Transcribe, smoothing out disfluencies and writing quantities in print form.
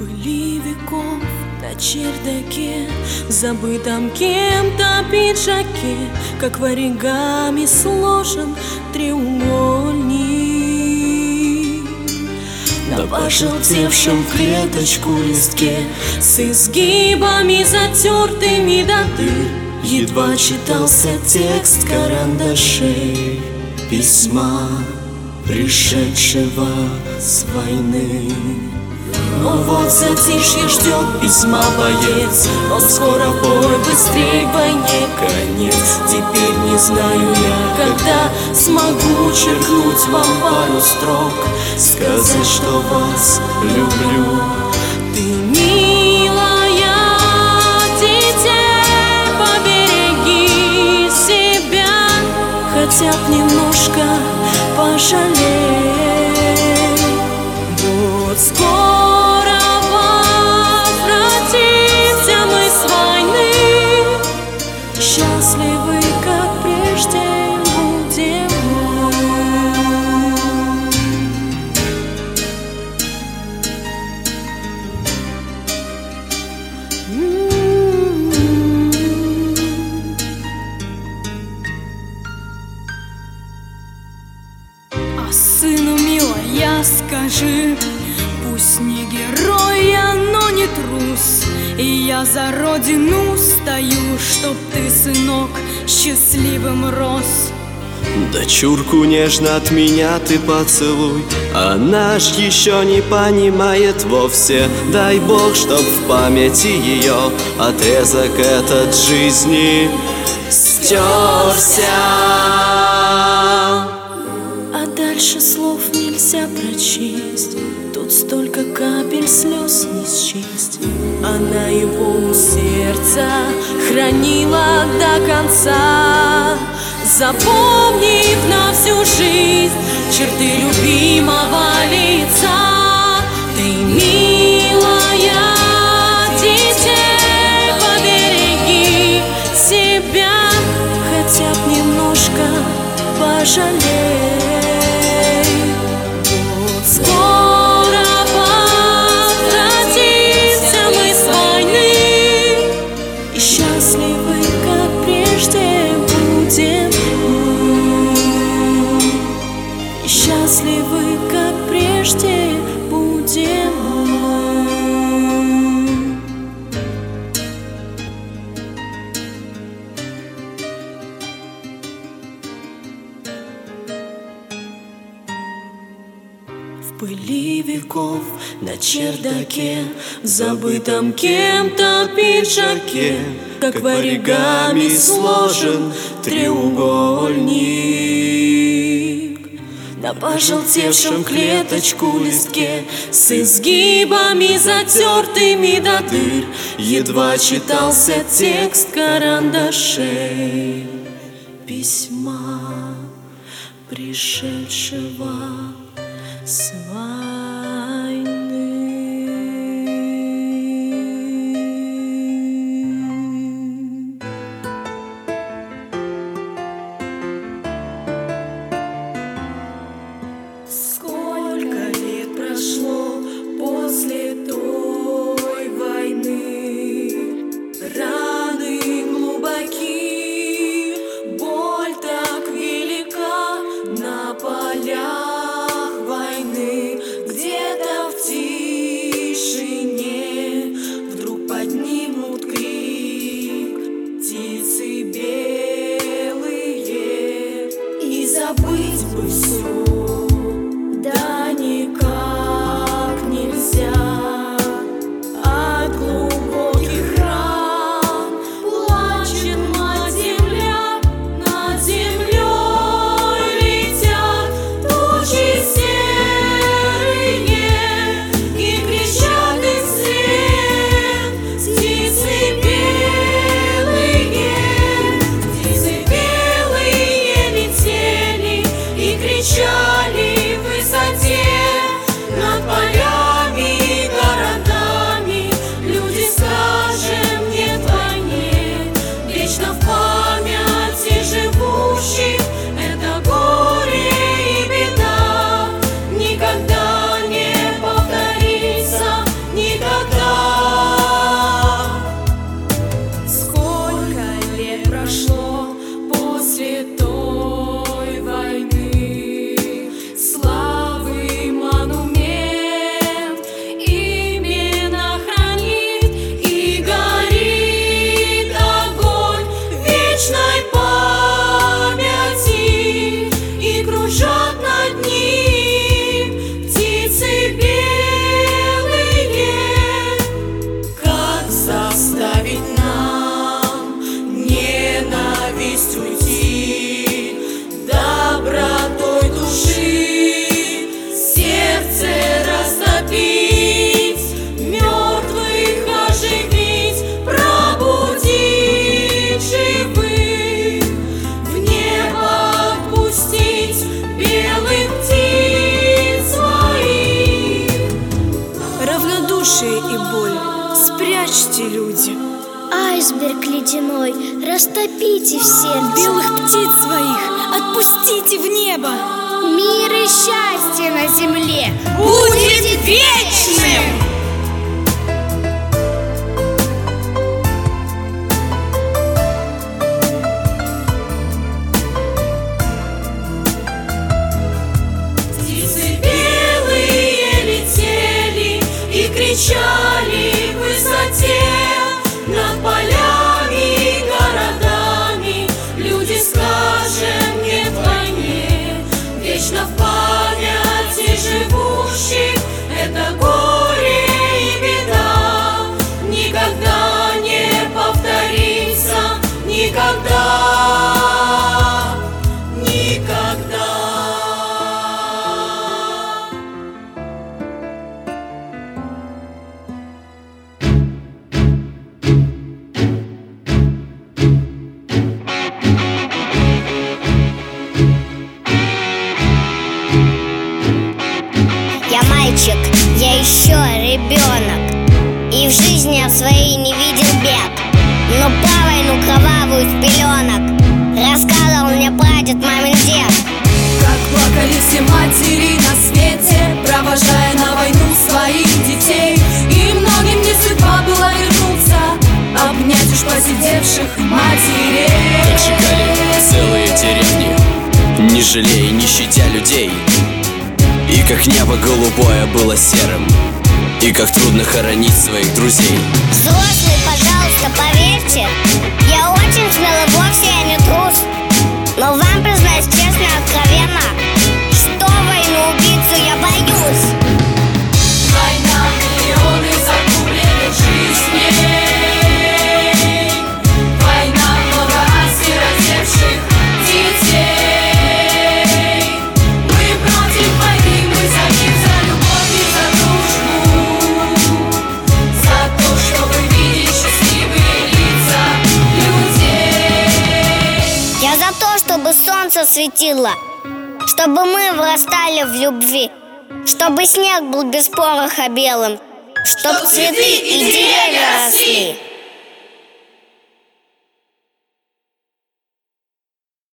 пыли веков на чердаке, в забытом кем-то пиджаке, как в оригами сложен треугольник. На пожелтевшем в клеточку листке с изгибами затертыми до дыр едва читался текст карандашей письма, пришедшего с войны. Но вот затишье ждет письма боец, он скоро в бой, быстрей к войне конец. Теперь не знаю я, когда смогу черкнуть вам пару строк, сказать, что вас люблю. Ты, милая, дитя, побереги себя, хотя б немножко пожалей. Вот скоро возвратимся мы с войны, счастливы, как прежде будем. А сыну, милая, скажи, пусть не герой я, но не трус, и я за родину стою, чтоб ты, сынок, счастливым рос. Дочурку нежно от меня ты поцелуй, она ж еще не понимает вовсе. Дай Бог, чтоб в памяти ее отрезок этот жизни стерся. А дальше слов нельзя прочесть, тут столько капель слез не счесть. Она его у сердца хранила до конца, запомнив на всю жизнь черты любимого лица. Ты, милая, дитя, побереги себя, хотя б немножко пожалей. Вот скоро возвратимся мы с войны, и счастливы, как прежде будем. И счастливы, как прежде будем. В пыли веков на чердаке, в забытом кем-то пиджаке, как в оригами сложен треугольник. На пожелтевшем клеточку листке с изгибами затертыми до дыр едва читался текст карандашей письма, пришедшего с войны. Сколько лет прошло после той войны, раны глубоки, боль так велика на полях войны, души и боль спрячьте, люди. Айсберг ледяной растопите в сердце. Белых птиц своих отпустите в небо. Мир и счастье на земле будет вечным. Птицы белые летели и кричали в высоте над полями и городами. Люди, скажем нет войне, вечно в памяти живущих это горе и беда никогда не повторится, никогда. Я мальчик, я еще ребенок, и в жизни я своей не видел бед. Но про войну кровавую с пеленок рассказывал мне прадед, мамин дед. Как плакали все матери на свете, провожая на войну своих детей. И многим не судьба была вернуться, обнять уж посидевших матерей. Как сжигали целые деревни, не жалея, не щадя людей. И как небо голубое было серым, и как трудно хоронить своих друзей. Взрослые, пожалуйста, поверьте, я очень смелый, вовсе я не трус. Но вам признаюсь честно и откровенно, что войну убийцу я боюсь. Война, миллионы загубленных жизней. Война, много осиротевших детей. Мы против войны, мы за мир, за любовь и за дружбу, за то, чтобы видеть счастливые лица людей. Я за то, чтобы солнце светило, чтобы мы вырастали в любви, чтобы снег был без пороха белым, чтоб цветы и деревья росли.